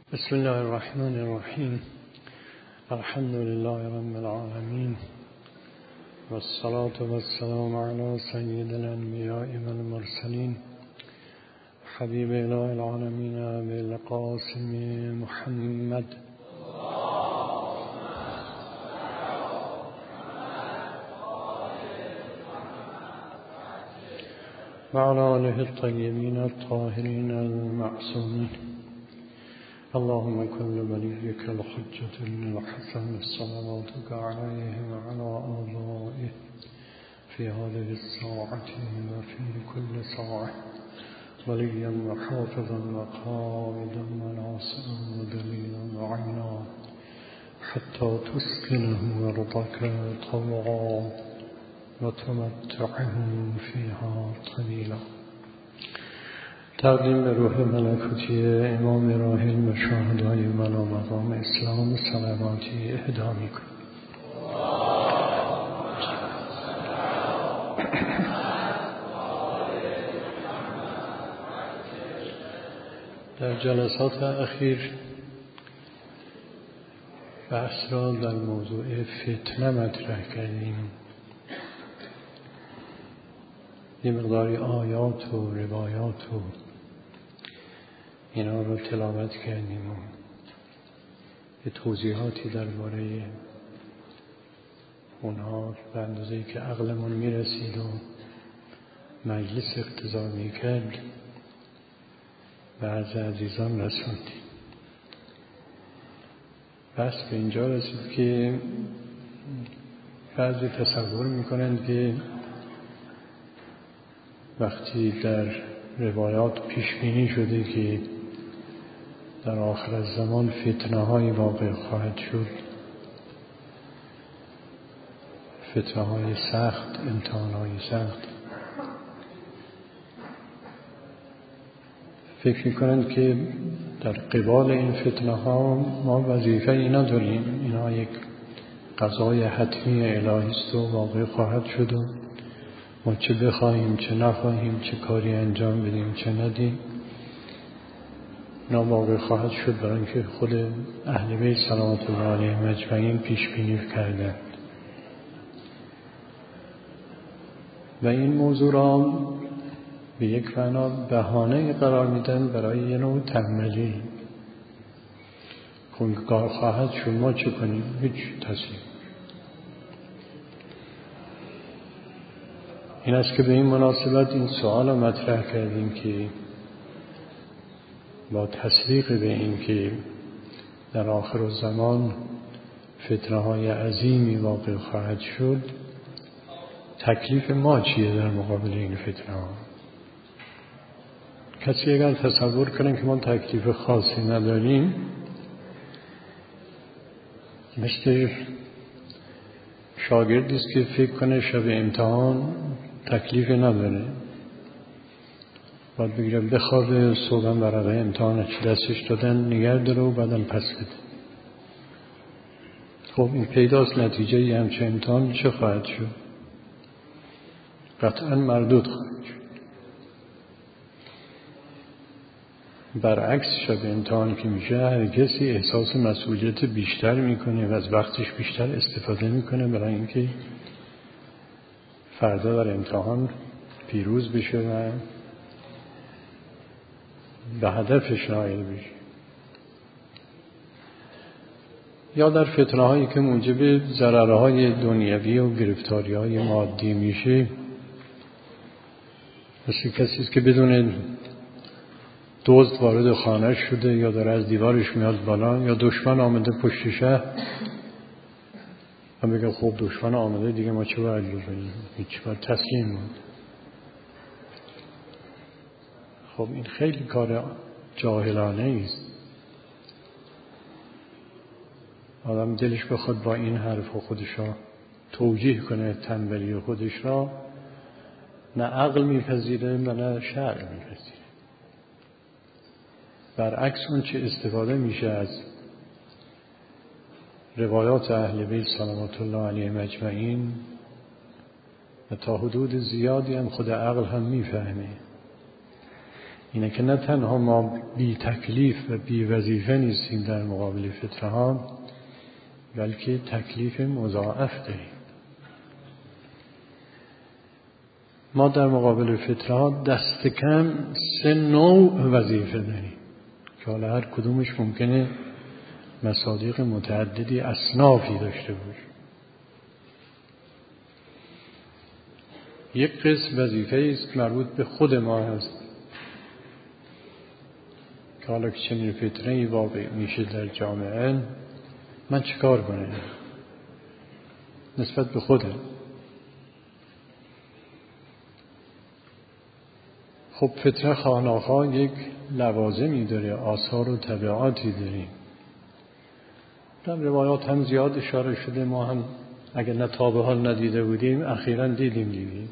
بسم الله الرحمن الرحیم. الحمد لله رب العالمین والصلاة والسلام علی سید الانبیاء والمرسلین حبیب اله العالمین بالقاسم محمد وعلى آله الطيبين الطاهرين المعصومين. اللهم كن لوليك الحجة بن الحسن صلواتك عليه وعلى آبائه في هذه الساعة وفي كل ساعة وليا وحافظا وقائدا وناصرا ودليلا وعينا حتى تسكنه أرضك طوعا وتمتعه فيها طويلا. تقدیم به روح ملکوتی امام راحل و شهدای ولا مقام اسلام صلواتی اهدا می‌کنم. در جلسات اخیر بحث را در موضوع فتنه مطرح کردیم. یه مقداری آیات و روایات و اینا رو تلاوت کردیم و یه توضیحاتی درباره اونها به اندازه‌ای که عقلمون میرسید و مجلس اقتضا میکرد بعض عزیزان رسوندیم. بس به اینجا رسید که بعضی تصور میکنند که وقتی در روایات پیش بینی شده که در آخر الزمان فتنه های واقع خواهد شد، فتنه های سخت، امتحان های سخت، فکر میکنند که در قبال این فتنه ها ما وظیفه اینا داریم، اینا یک قضای حتمی الهی است و واقع خواهد شد و ما چه بخواهیم چه نخواهیم، چه کاری انجام بدیم چه ندیم، اینا واقع خواهد شد، برای اینکه خود اهل بیت صلوات الله علیهم اجمعین پیش بینی کردند. و این موضوع را به یک معنا بهانه قرار میدن برای یه نوع تنبلی. کنگاه خواهد شد ما چه کنیم؟ هیچ تصمیم. این است که به این مناسبت این سوال را مطرح کردیم که با تصدیق به این که در آخر الزمان فتنه های عظیمی واقع خواهد شد، تکلیف ما چیه در مقابل این فتنه ها؟ کسی اگر تصور کنه که ما تکلیف خاصی نداریم، مثل شاگردی است که فکر کنه شب امتحان تکلیف نداره، باید بگیره بخوابه، صبح ورقه امتحان چی دستش دادن نگه داره و بعدم پس بده. خب این پیداست نتیجه ی همچه امتحان چه خواهد شد؟ قطعا مردود خواهد شد. برعکس شب امتحان که میشه هر کسی احساس مسئولیت بیشتر میکنه و از وقتش بیشتر استفاده میکنه برای اینکه فردا در امتحان پیروز بشه و به هدفش نائل بشه. یا در فتنه هایی که موجب ضررهای دنیوی و گرفتاری های مادی میشه، مثل کسی است که بدون دزد وارد خانه شده یا داره از دیوارش میاد بالا، یا دشمن آمده پشت شهر و بگه خب دشمن آمده دیگه ما چه باید بکنیم؟ هیچ، باید تسلیم بود. خب این خیلی کار جاهلانه است. آدم دلش بخواد با این حرف خودش را توجیه کنه تنبلی خودش را، نه عقل میپذیره و نه شرع میپذیره. برعکس اون چه استفاده میشه از روایات اهل بیت صلوات الله علیهم اجمعین و تا حدود زیادی هم خود عقل هم میفهمه اینه که نه تنها ما بی تکلیف و بی وظیفه نیستیم در مقابل فتنه ها، بلکه تکلیف مضاعف داریم. ما در مقابل فتنه ها دست کم 3 نوع وظیفه داریم که حالا هر کدومش ممکنه مصادیق متعددی اصنافی داشته باشه. یک قسم وظیفه است مربوط به خود ما هست که حالا که چنین فتنه‌ای واقع میشه در جامعه، من چیکار کنم نسبت به خودم؟ خب فتنه خانه‌ها یک لوازمی داره، آثار و تبعاتی داره. در روایات هم زیاد اشاره شده، ما هم اگر نه تا به حال ندیده بودیم اخیراً دیدیم.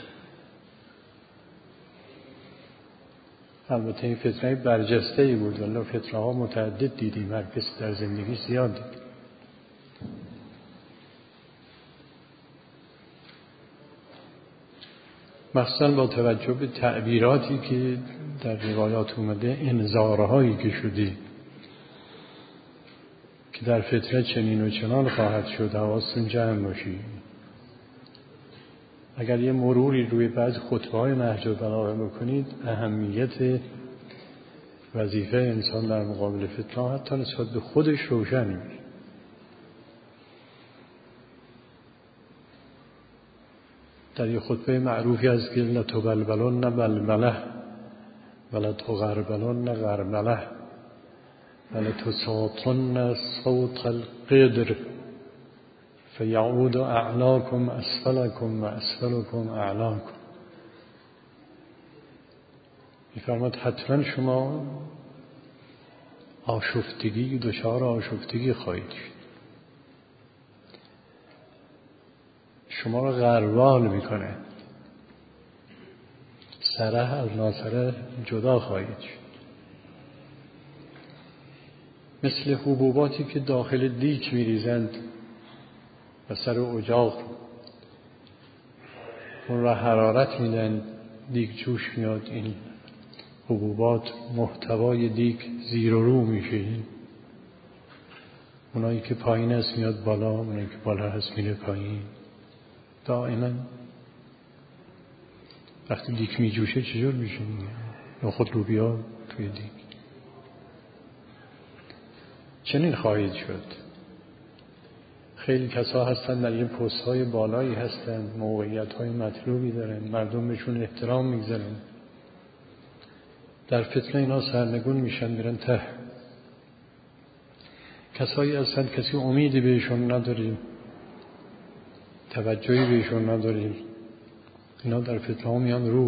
البته این فتنه برجسته‌ای بود، ولی فتنه ها متعدد دیدیم، هر کس در زندگی زیاد دید. مثلا با توجه به تعبیراتی که در روایات اومده، انذارهایی که شده که در فتنه چنین و چنان خواهد شد، حواستون جمع باشی. اگر یه مروری روی بعض خطبه‌های نهج البلاغه بکنید، اهمیت وظیفه انسان در مقابل فتنه حتی نسبت به خودش روشن میشه. در یه خطبه معروفی از که لتبلبلن بلبله ولتغربلن غربله ولتساطن صوت القدر فیعود اعلاکم اسفلکم و اسفلکم اعلاکم. می‌فرماید حتما شما دچار آشفتگی خواهید شد. شما را غربال میکنه، سره از ناسره جدا خواهید شد. مثل حبوباتی که داخل دیگ میریزند و سر اجاق اون را حرارت میدن، دیگ جوش میاد، این حبوبات محتوای دیگ زیر و رو میشه. اونایی که پایین هست میاد بالا، اونایی که بالا هست میره پایین. دائما وقتی دیگ میجوشه چجور میشه؟ یا خود لوبیا توی دیگ. چنین خواهید شد. خیلی کسا هستن در این پست‌های بالایی هستن، موقعیت‌های مطلوبی دارن، مردم بهشون احترام میگذارن، در فتنه اینا سرنگون میشن، میرن ته. کسایی هستن کسی امیدی بهشون نداریم، توجهی بهشون نداریم، اینا در فتنه ها میان رو.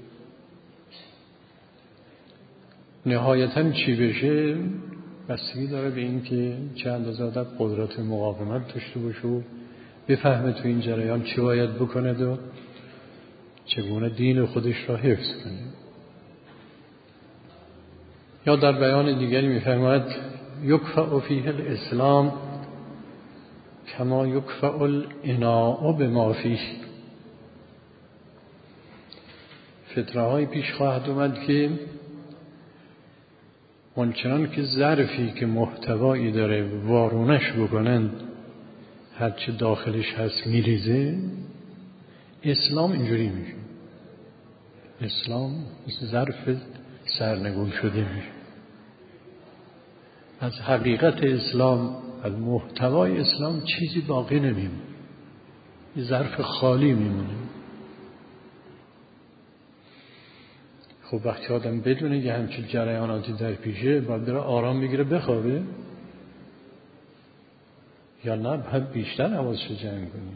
نهایتاً چی بشه بستگی داره به این که چه اندازه آدم قدرت مقاومت داشته باشه و بفهمه تو این جریان چی باید بکنه و چگونه دین خودش را حفظ کنه. یا در بیان دیگری می‌فرماید یکفأ فیه الاسلام کما یکفأ الاناء بما فیه. فتنه‌های پیش خواهد اومد که اونچنان که ظرفی که محتوایی داره وارونش بکنن، هرچه داخلش هست میریزه. اسلام اینجوری میشه. اسلام مثل ظرف سرنگون شده میشه. از حقیقت اسلام، از محتوای اسلام چیزی باقی نمیمونه، یه ظرف خالی میمونه. خب وقتی آدم بدونه یه همچین جریاناتی در پیشه، باید بره آرام بگیره بخوابه، یا نه باید بیشتر حواسش رو جمع کنه.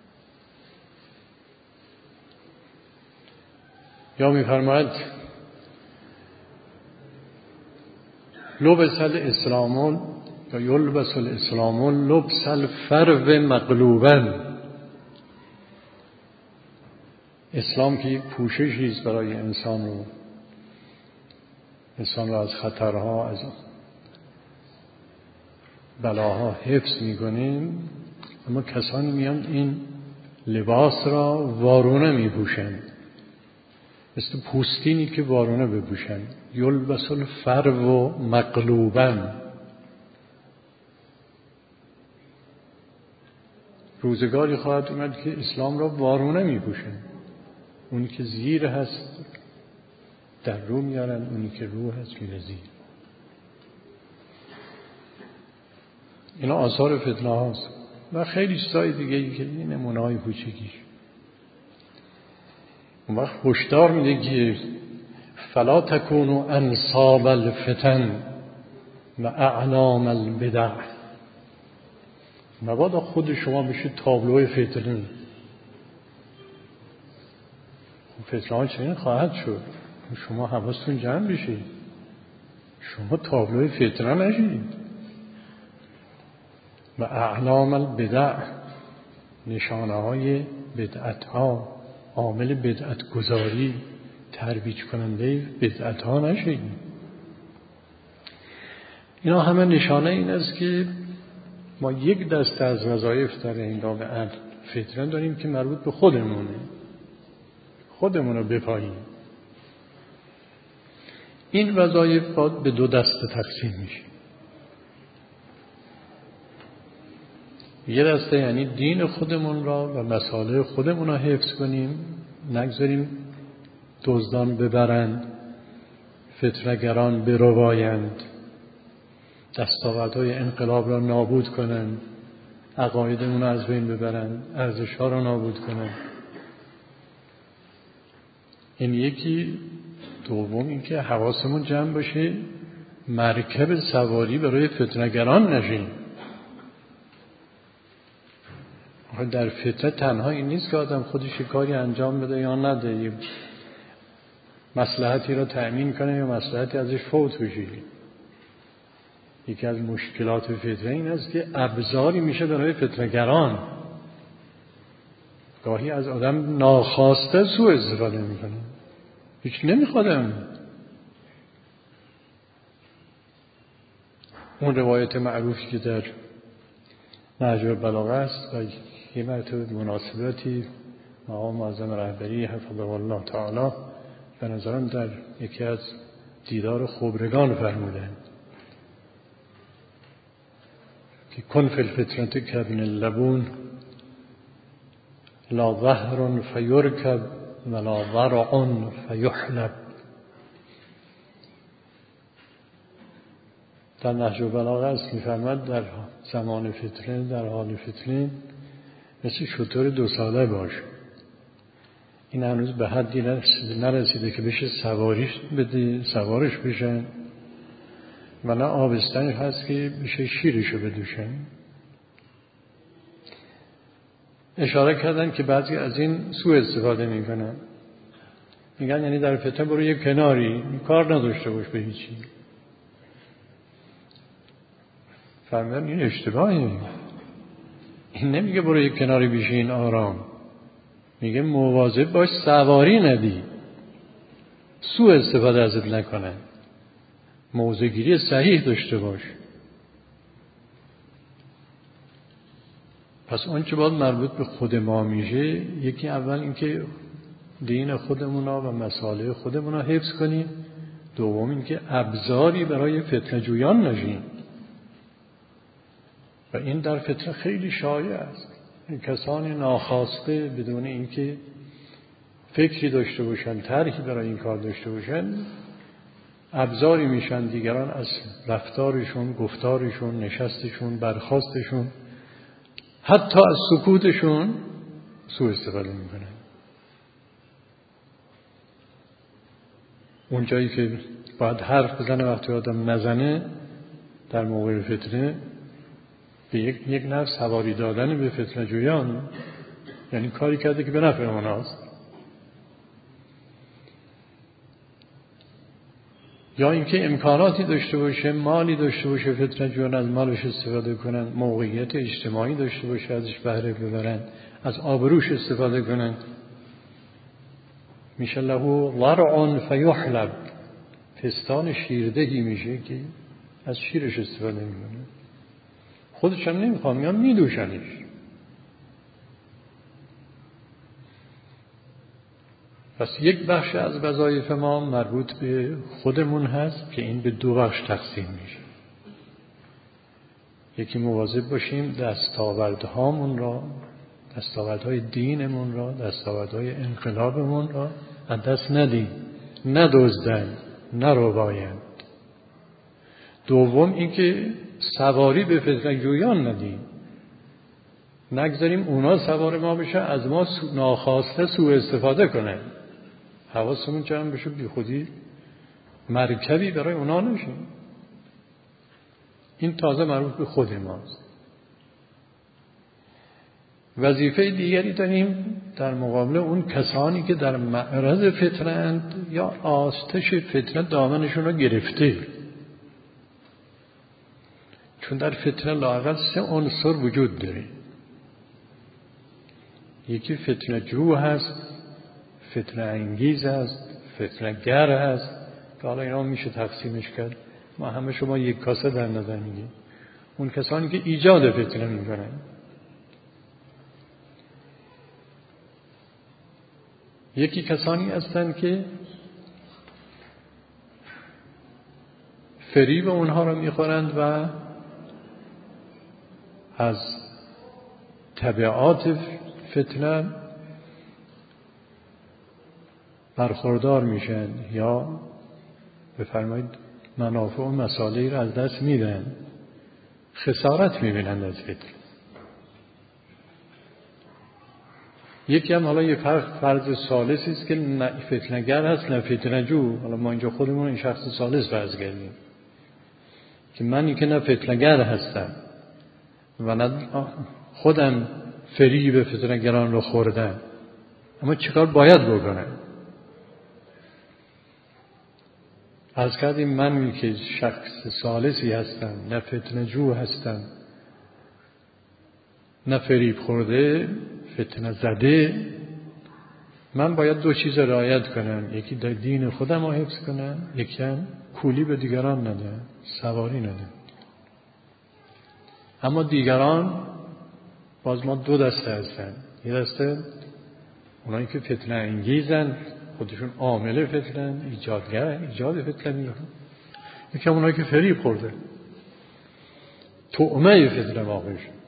یا میفرماید لبس الاسلام یا یلبس الاسلام لبس الفرو مقلوبا. اسلام که یک پوششی است برای انسان را از خطرها، از بلاها حفظ می‌کنیم، اما کسانی میان این لباس را وارونه می‌پوشند. مثل پوستینی که وارونه بپوشن. یلبس الفرو مقلوبا، روزگاری خواهد اومد که اسلام را وارونه میپوشن. اونی که زیر هست در رو میارن، اونی که رو هست میره زیر. اینا آثار فتنه هاست و خیلی چیزای دیگه ای که این نمونه های کوچیکیش. اون وقت هشدار میده که فلا تکونوا انصاب الفتن و اعلام البدع، مبادا خود شما بشید تابلوی فتنه. فتنه ها چنین خواهد شد، شما حواستون جمع بشید، شما تابلوی فتنه نشید. و اعلام البدع، نشانه های بدعت ها، عامل بدعت گذاری، ترویج کننده بدعت ها نشید. اینا همه نشانه این است که ما یک دسته از وظایف در هنگام فتنه داریم که مربوط به خودمونه، خودمون رو بپاییم. این وظایف باید به دو دسته تقسیم میشه. یه دسته یعنی دین خودمون را و مصالح خودمون را حفظ کنیم، نگذاریم دزدان ببرند، فتنه‌گران بربایند، دستاوردهای انقلاب را نابود کنند، عقایدمون را از بین ببرند، ارزش‌ها را نابود کنند. این یکی. دوم این که حواسمون جمع باشه مرکب سواری برای فتنه‌گران نشیم. در فتنه تنها این نیست که آدم خودش کاری انجام بده یا نده، مصلحتی را تأمین کنه یا مصلحتی ازش فوت بشه. یکی از مشکلات فتنه این است که ابزاری میشه برای فتنه‌گران. گاهی از آدم ناخواسته سوء استفاده میکنه، هیچ نمیخوادم. اون روایت معروفی که در نهج البلاغه است و یه مرتبه مناسبتی مقام معظم رهبری حفظه الله تعالی به نظرم در یکی از دیدار خبرگان فرمودند که کن فی الفتنة کابن اللبون لا ظهر فیرکب ولا ضرع فیحلب. در نهج البلاغه است می‌فرماید در زمان فتنه، در حال فتنه مثل شتر 2 ساله باش. این هنوز به حدی نرسیده که بشه سوارش بشن و نه آبستنی هست که بشه شیرشو بدوشن. اشاره کردن که بعضی از این سوء استفاده میکنن، میگن یعنی در فتنه برو یک کناری، کار نداشته باش به هیچی. فرمودن این اشتباهی. این نمیگه برو یک کناری بشین آرام، میگه مواظب باش سواری ندی، سوء استفاده ازت نکنن، موضع‌گیری صحیح داشته باش. پس اون چه باید مربوط به خود ما میشه، یکی اول اینکه دین خودمون و مصالح خودمون رو حفظ کنیم، دوم اینکه ابزاری برای فتنه جویان نشیم. و این در فتنه خیلی شایع است. این کسانی ناخواسته بدون اینکه فکری داشته باشن، طرحی برای این کار داشته باشن، ابزاری میشن دیگران از رفتارشون، گفتارشون، نشستشون، برخاستشون، حتی از سکوتشون سوء استفاده میکنن. اون جایی که باید حرف بزنه وقتی آدم نزنه در موقع فتنه، به یک نفس حوالی دادن به فتنه جویان، یعنی کاری کرده که به نفع اوناست. یا اینکه امکاناتی داشته باشه، مالی داشته باشه، فتنه جویان از مالش استفاده کنن، موقعیت اجتماعی داشته باشه ازش بهره ببرن، از آبروش استفاده کنن. میشه له ضرع فیحلب، پستان شیردهی میشه که از شیرش استفاده میکنه، خودش هم نمیخوام، میان میدوشنش. پس یک بخش از وظایف ما مربوط به خودمون هست که این به دو بخش تقسیم میشه. یکی مواظب باشیم دستاوردهامون را، دستاوردهای دینمون را، دستاوردهای انقلابمون را از دست ندیم، ندزدن، نربایند. دوم اینکه سواری به فتنه‌جویان ندیم، نگذاریم اونا سوار ما بشه، از ما ناخواسته سوء استفاده کنه. حواسمون جمع بشه بی خودی مرکبی برای اونا نشیم. این تازه مربوط به خود ماست. وظیفه دیگری داریم در مقابل اون کسانی که در معرض فتنه اند یا آتش فتنه دامنشون رو گرفته. چون در فتنه لااقل 3 عنصر وجود داره. یکی فتنه جو هست، فتنه انگیز هست، فتنه گر هست که حالا اینا میشه تقسیمش کرد. ما همه شما یک کاسه در نظر میگیم. اون کسانی که ایجاد فتنه میکنن. یکی کسانی هستند که فریب اونها رو میخورند و از تبعات فتنه برخوردار میشن یا بفرمایید منافع و مصالحی رو از دست میدن، خسارت میبینند از فتنه. یکی هم حالا یه فرض ثالثی است که نه فتنه‌گر هست نه فتنه جو. حالا ما اینجا خودمون این شخص ثالث فرض کردیم که منی که نه فتنه‌گر هستم و نه خودم فریب فتنه‌گران رو خوردم، اما چیکار باید بکنم؟ عرض کردیم من که شخص ثالثی هستم، نه فتنه جو هستم، نه فریب خورده، فتنه زده، من باید 2 چیز رعایت کنم. یکی در دین خودم رو حفظ کنم، یکی هم کولی به دیگران ندم، سواری ندم. اما دیگران باز ما 2 دسته هستن. یه دسته اونایی که فتنه انگیزن، خودشون عامل فتنه، ایجاد فتنه میکنن. یکی هم اونایی که فریب خورده، طعمه فتنه واقع شد.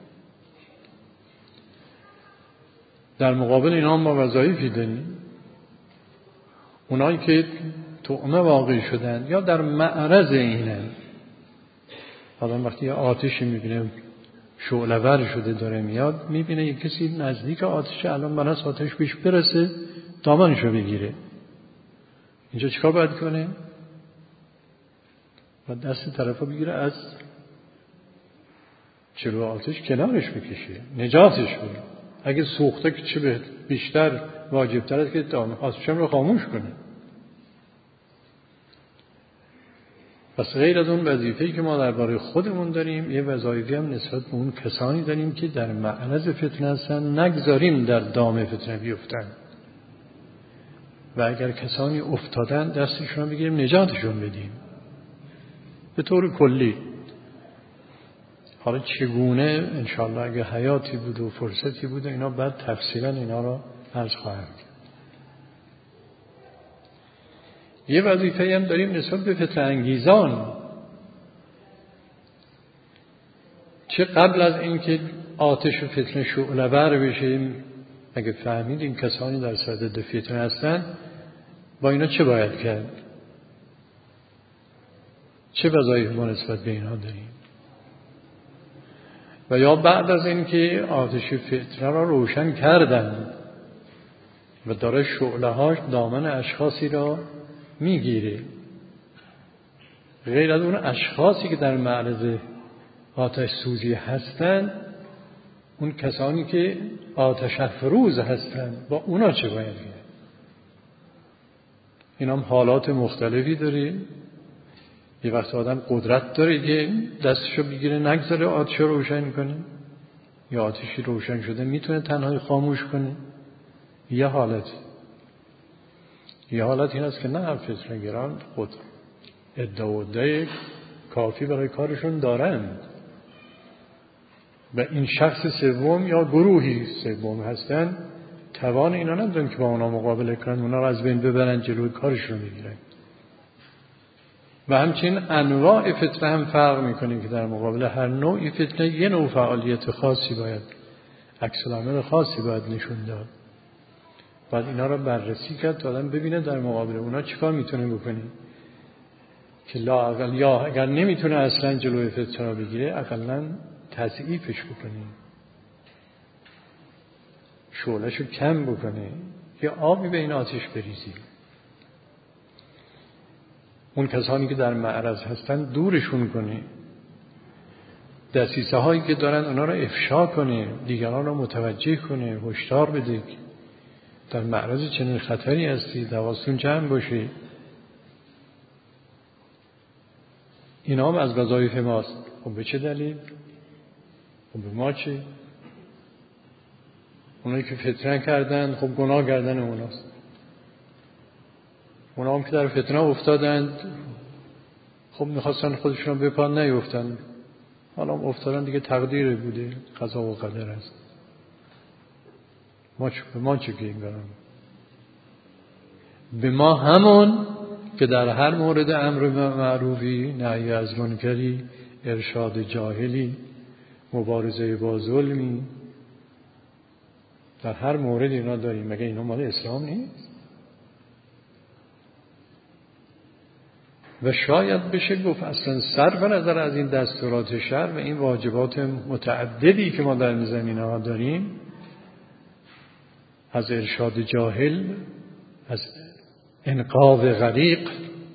در مقابل اینا ما وظایفی داریم. اونایی که طعمه واقع شدن یا در معرض اینن، آدم وقتی یه آتشی میبینه شعله‌ور شده داره میاد، میبینه یه کسی نزدیک آتشه، الان بناس آتش پیش برسه دامنشو بگیره، اینجا چیکار باید کنه؟ و دست طرفو بگیره از جلو آتش کنارش بکشه، نجاتش بده. اگه سوخته که چه بیشتر واجبتر است که آتشم رو خاموش کنه. پس غیر از اون وظیفه‌ای که ما درباره خودمون داریم، یه وظایفی هم نسبت به اون کسانی داریم که در معرض فتنه هستن، نگذاریم در دام فتنه بیفتن. و اگر کسانی افتادن دستشون رو بگیریم نجاتشون بدیم به طور کلی. حالا چگونه انشاءالله اگه حیاتی بود و فرصتی بود اینا بعد تفصیلا اینا رو عرض خواهم کرد. یه وظیفه هم داریم نسبت به فتنه انگیزان، چه قبل از اینکه آتش و فتنه شعله‌ور بشیم، اگه فهمید این کسانی در صدد فتنه هستن، با اینا چه باید کرد؟ چه وظایف ما نسبت به اینا داریم؟ و یا بعد از اینکه آتش فتنه را روشن کردن و داره شعله‌هاش دامن اشخاصی را میگیره، غیر از اون اشخاصی که در معرض آتش سوزی هستند، اون کسانی که آتش افروز هستند، با اونا چه باید کرد؟ این هم حالات مختلفی داره. یه وقت آدم قدرت داره که دستشو بگیره نگذاره آتش رو روشن کنه، یا آتشی روشن شده میتونه تنهایی خاموش کنه. یه حالت این است که نه، فتنه‌گران خود ادعای کافی برای کارشون دارند و این شخص سوم یا گروهی سوم هستن توان اینا ندارن که با اونا مقابله کنن، اونا رو از بین ببرن، جلوی کارشون بگیرن. و همچنین انواع فتنه هم فرق میکنه که در مقابل هر نوعی فتنه یه نوع فعالیت خاصی باید، عکس العمل خاصی باید نشون داد. باید اینا رو بررسی کرد تا آدم ببینه در مقابل اونا چیکار میتونه بکنه که لااقل یا اگر نمیتونه اصلا جلوی فتنه رو بگیره اقلا تضعیفش بکنه، شعله‌شو کم بکنه، یا آبی به این آتش بریزی. اون کسانی که در معرض هستن دورشون کنه، دسیسه هایی که دارن اونا رو افشا کنه، دیگران رو متوجه کنه، هشدار بده که در معرض چنین خطری هستی، حواستون جمع باشه. اینا هم از وظایف ماست. خب به چه دلیل؟ خب به ما چه؟ اونایی که فتنه کردن خب گناه کردن اوناست. اونا هم که در فتنه افتادند خب میخواستن خودشون به پا نیفتن، حالا افتادن دیگه تقدیر بوده، قضا و قدر است. به ما چه که این برام؟ به ما همون که در هر مورد امر معروفی، نهی از منکری، ارشاد جاهلی، مبارزه با ظلمی، در هر مورد اینا داریم. مگه اینا مال اسلام نیست؟ و شاید بشه گفت اصلا صرف نظر از این دستورات شرع و این واجبات متعددی که ما در این زمینه‌ها داریم، از ارشاد جاهل، از انقاذ غریق،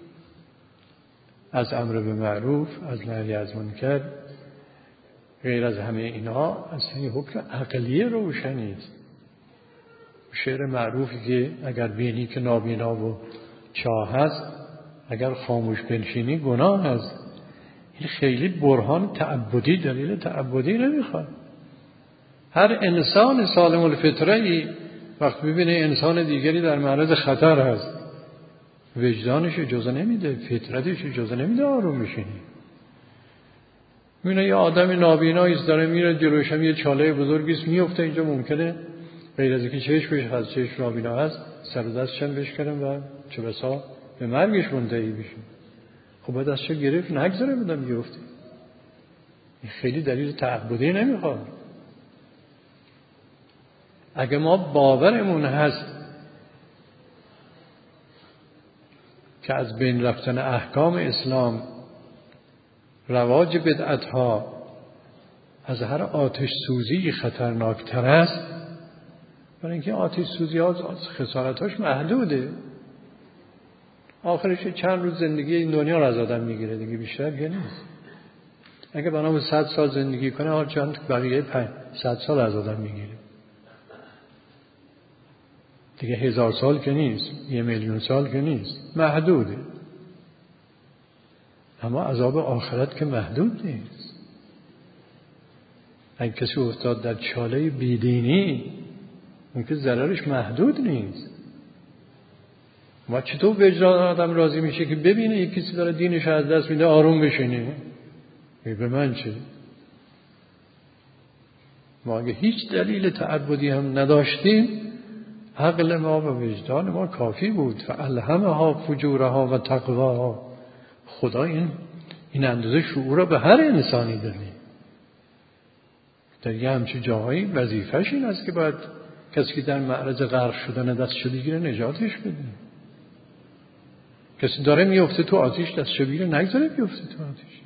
از امر به معروف، از نهی از منکر، غیر از همه اینا اصلا یه حکم عقلی روشنی است. شعر معروفی که اگر بینی که نابینا و چاه هست، اگر خاموش بنشینی گناه هست. این خیلی برهان تعبدی، دلیل تعبدی نمیخواد. هر انسان سالم الفطره‌ای وقت ببینه انسان دیگری در معرض خطر هست، وجدانش اجازه نمیده، فطرتش اجازه نمیده آروم بشینی. میبینه یه آدم نابیناییست داره میره جلوش، هم یه چاله بزرگیست میفته، اینجا ممکنه غیر از اینکه چشمش هست، چشم نابینا هست، سر و دستش هم بشکنن و چه بسا به مرگش منتهی بشه. خب باید از چه گرفت نگذاره بدم بیفته. این خیلی دلیل تعبدی نمیخواد. اگه ما باورمون هست که از بین رفتن احکام اسلام، رواج بدعتها از هر آتش سوزی خطرناکتر است، برای اینکه آتش سوزی ها خسارتاش محدوده، آخرش چند روز زندگی این دنیا رو از آدم میگیره دیگه، بیشتر که نیست. اگه بنابرای 100 سال زندگی کنه، حال چند بقیه 100 سال از آدم میگیره دیگه، 1000 سال که نیست، 1,000,000 سال که نیست، محدوده. اما عذاب آخرت که محدود نیست. اگه کسی افتاد در چاله بیدینی، اون که ضررش محدود نیست. ما چطور وجدان آدم راضی میشه که ببینه یک کسی داره دینش از دست میده آروم بشینه؟ به من چه؟ ما اگه هیچ دلیل تعبدی هم نداشتیم، عقل ما و وجدان ما کافی بود. فالهمها فجورها و تقواها. خدا این اندازه شعور را به هر انسانی داده. در یه همچین جاهایی وظیفه‌ش این است که باید کسی که در معرض غرق شدن دستشو بگیره نجاتش بده. کسی داره میفته تو آتش، دستشو بگیره نگذاره بیفته تو آتش.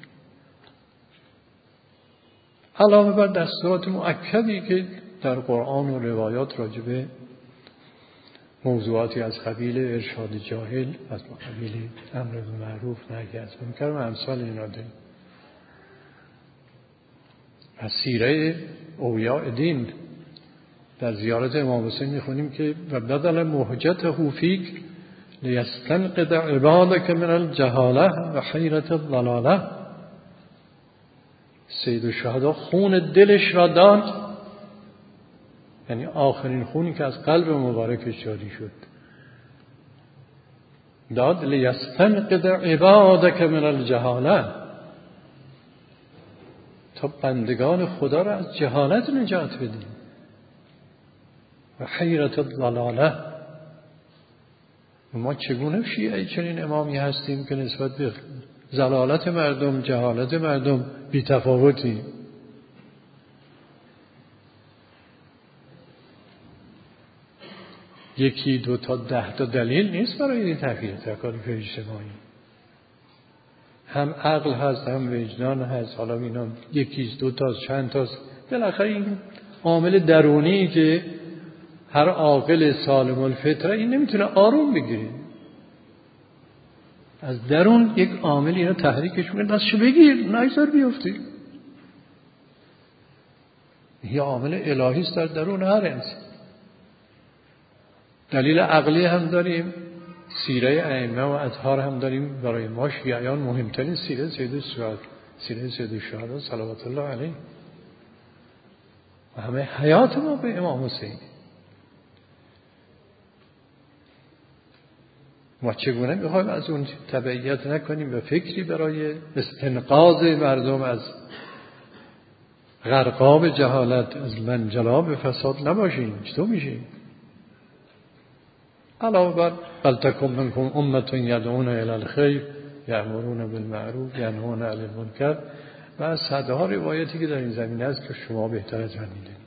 علاوه بر دستورات مؤکدی که در قرآن و روایات راجع به موضوعاتی از قبیل ارشاد جاهل، از قبیل امر به معروف، نهی از منکر و امثال اینا داریم. از سیره اولیاء دین در زیارت امام حسین میخونیم که و بدل محجته فیک لیستنقذ عبادک من الجهاله و حیرت الضلاله. سید الشهدا خون دلش را داد، یعنی آخرین خونی که از قلب مبارکش جاری شد، داد لیستنقذ عبادک من الجهاله، تا بندگان خدا را از جهالت نجات بدیم. و حیرت الضلاله. ما چگونه شیعه چنین امامی هستیم که نسبت به ضلالت مردم، جهالت مردم بی‌تفاوتی؟ یکی دو تا 10 تا دلیل نیست برای این تغییر تکالیف اجتماعی. هم عقل هست، هم وجدان هست. حالا اینا یکیست، دو تاست، چند تاست، بالاخره این عامل درونی که هر عاقل سالم الفطره این نمیتونه آروم بگیره. از درون یک عامل اینو تحریکش میکنه، دستشو بگیر، نگذار بیفتی. این عامل الهی است در درون هر انسان. دلیل عقلی هم داریم، سیره ائمه و اطهار هم داریم. برای ما شیعیان مهمترین سیره سید الشهدا صلوات الله علیه و همه حیات ما به امام حسین. ما چگونه میخوایم از اون تبعیت نکنیم و فکری برای انقاذ مردم از غرقاب جهالت، از منجلاب فساد نباشیم؟ چطور میشیم؟ علاوه بر فلتکن منکم امة یدعون الی الخیر یأمرون بالمعروف ینهون عن المنکر و از صدها روایتی که در این زمینه است که شما بهتر از من می‌دونید.